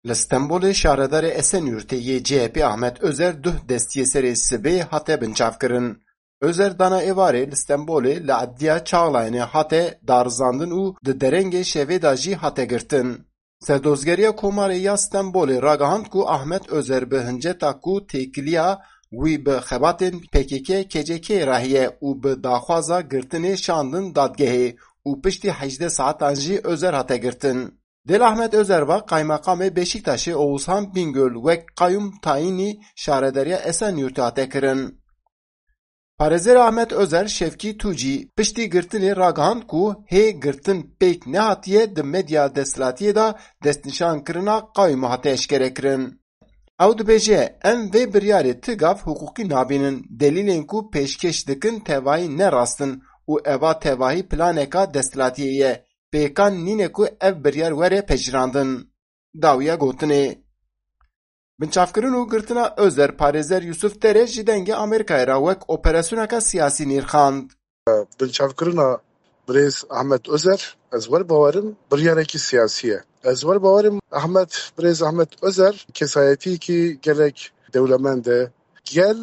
Li Stenbolê şaredarê Esenyurtê yê CHP Ahmet Özer duh destiyê sibê hate binçavkirin. Özer dana êvarê li Stenbolê li Ediya Çağlayanê hate darizandin û di derengê şevê da jî hate girtin. Serdozgeriya Komarê ya Stenbolê ragihand ku Ahmet Özer bi hinceta ku têkiliya wî bi xebatên PKK-KCK re heye û bi daxwaza girtinê şandin dadgehê û piştî 18 saetan jî Özer hate girtin. Dêl Ahmet Özer ve Kaymakamê Beşiktaşê Oğuzhan Bingöl wek qayyum tayinî şaredariya Esenyurtê hate kirin. Parêzêr Ahmet Özer Şevkî Tucî piştî girtinê ragihand ku hê girtin pêk nehatiye di medya desthilatiyê da destnîşankirina qayyumê hate eşkere kirin. Ew dibêje em vê biryarê tigav hukukî nabînin delîlên ku pêşkeş dikin tevahî nerastin û eva tevahî planeka desthilatiyê ye. Pêkan nîne ku ev biryar were pejirandin. Dawiya gotinê. Binçavkirin û girtina Özer parêzer Yusuf Tere ji dengê Amerîkayê ra wek operasyoneka siyasî nîrxand. Binçavkirina Birêz Ahmet Özer ez werbawerim biryarekî siyasî ye. Ez werbawerim Birêz Ahmet Özer kesayetîkî gelek dewlemend e. Gel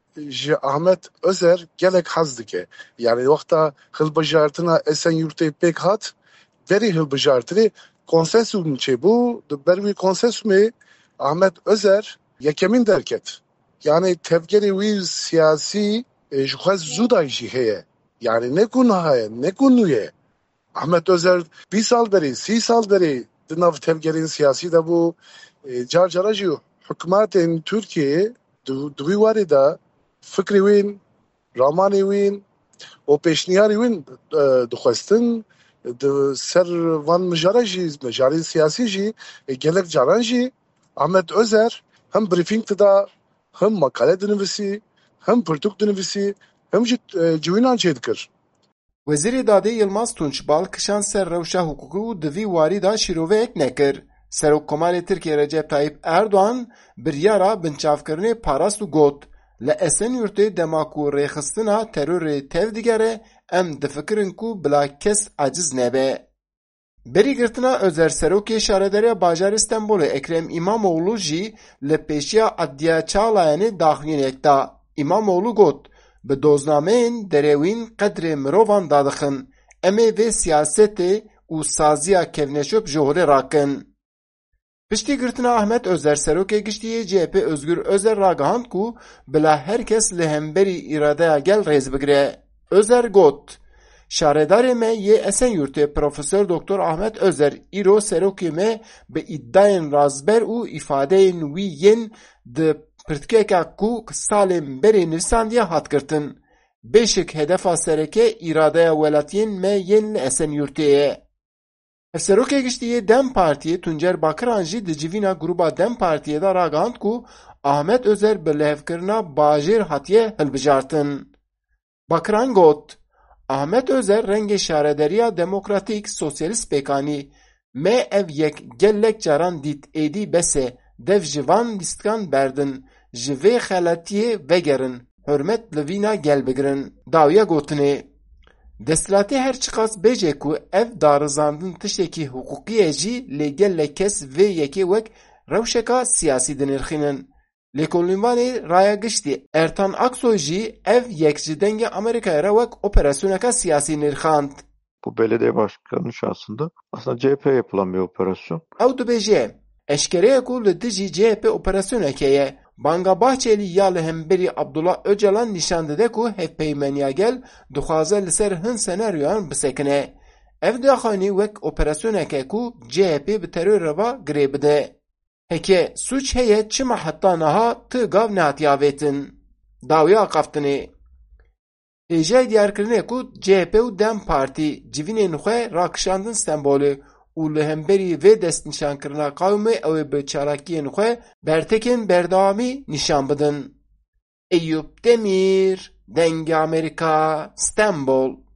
ji Ahmet Özer gelek hez dike. Yani wexta hilbijartina Esenyurtê pêk hat derî hilbijartinê konsensûm çêbû di ber wî konsensûmê Ahmet Özer yekemîn derket. Yani tevgerê wî siyasî ji xwe zû da jî heye. Yani ne ku nihaye ne ku nû ye. Ahmet Özer 20 sal derê 30 sal derê di nav tevgerên siyasî de bû car cara jî hikûmetên Tirkiyeyê di wî warê de fikrê wên ramanê wên û pêşniyarê wên dixwestin di ser van mijara jî mijarên siyasî jî gelek caran jî Ahmet Özer hem brîfîng dida hem makale dinivîsî hem pirtûk dinivîsî hem jî civînan çê dikir. Wezîrê Dadê Yılmaz Tunçbal kişan ser rewşa hukukî û di vî warî da şîroveyek nekir. Serokkomarê Tirkiye Recep Tayyip Erdoğan biryara binçavkirinê parast û got li Esenyurtê dema ku rêxistina terorê tev digere em difikirin ku bila kes aciz nebe. Berî girtina Özer serokê şaredariya bajarê Stenbolê Ekrem İmamoğlu jî li pêşiya Ediya Çağlayanê daxuyînek da. İmamoğlu got bi doznameyên derewîn qedrê mirovan dadixin. Em ê vê siyasetê û saziya kevneşop ji holê rakin. Piştî girtina Ahmet Özer serokê giştî CHP Özgür Özer ragihand ku bila herkes li hemberî îradeya gel rêz bigire. Özer got şaredarê me yê Esenyurtê Profesör Doktor Ahmet Özer îro serokê me bi îddiayên razber û îfadeyên wî yên di pirtûkeka ku salên berê nivîsandiye hat girtin. Bêşik hedefa sereke îradeya welatiyên me yên li Esenyurtê ye. Serokê giştî Dem Partiyê Tuncer Bakiran jî di civîna grupa Dem Partiyê da ragihand ku Ahmet Özer bi lêvkirina bajêr hatiye hilbijartin. Bakiran got Ahmet Özer rengê şaredariya Demokratîk Sosyalîst Pêkanî me ev yek gelek caran dît êdî bes e dev ji van lîstkan berdin ji vê xeletiyê vegerin hürmet li vîna gel bigirin. Dawiya gotinê desthilatê her çiqas bêje ku ev darizandin tiştekî hukukî ye jî lê gelek kes vê yekê wek rewşeka siyasî dinirxînin. Lêkolînvanê raya giştî Ertan Aksoy jî ev yek ji dengê Amerîkayê re wek operasyoneka siyasî nirxand. Bu belediye başkanı şahsında aslında CHP yapılan bir operasyon. Ew dibêje eşkereye ku li dijî CHP operasyonekê ye. Banga Bahçeli ya li hemberî Abdullah Öcalan nîşan dide ku hevpeymeniya gel dixwaze li ser hin senaryoyan bisekine. Ev daxanî wek operasyoneke ku CHP bi teror va girê bide. Heke suç heye çima heta niha ti gav nehatiye avêtin. Dawiya qaftinê hêjayê diyarkirinê ku CHP û Dem Partî civînên xwe rakişandin Stenbolê û li hemberî vê destnîşankirina qawmê ew ê bi çalakiyên xwe bertekên berdewamî nîşan bidin. Eyüp Demir, Dengê Amerîka, Stenbol.